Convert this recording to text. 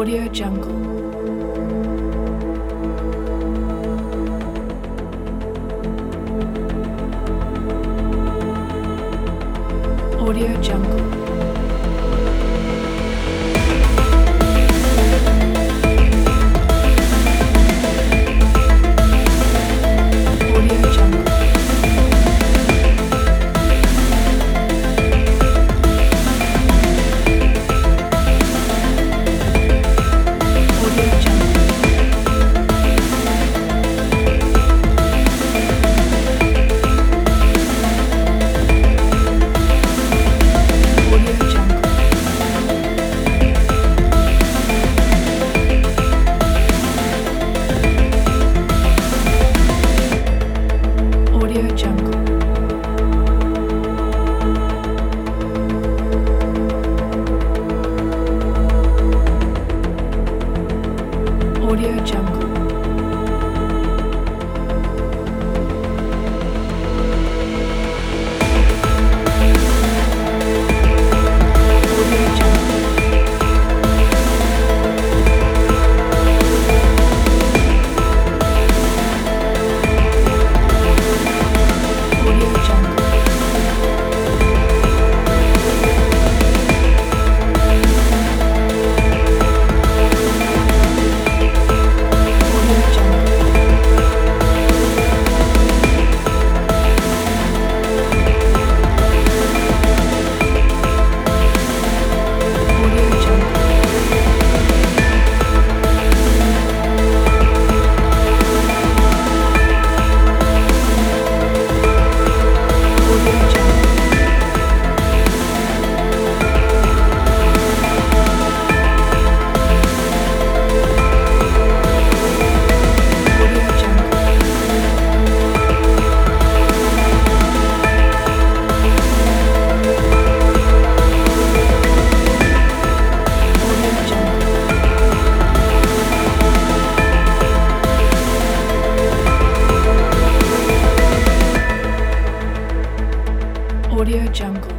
Audio Jungle. Audio Jungle. Audio Jungle. Audio Jungle. Audio Jungle. Audio Jungle. Audio Jungle. Audio Jungle. Audio Jungle. Audio Jungle. Audio Jungle. Audio Jungle. Audio Jungle. Audio Jungle. Audio Jungle.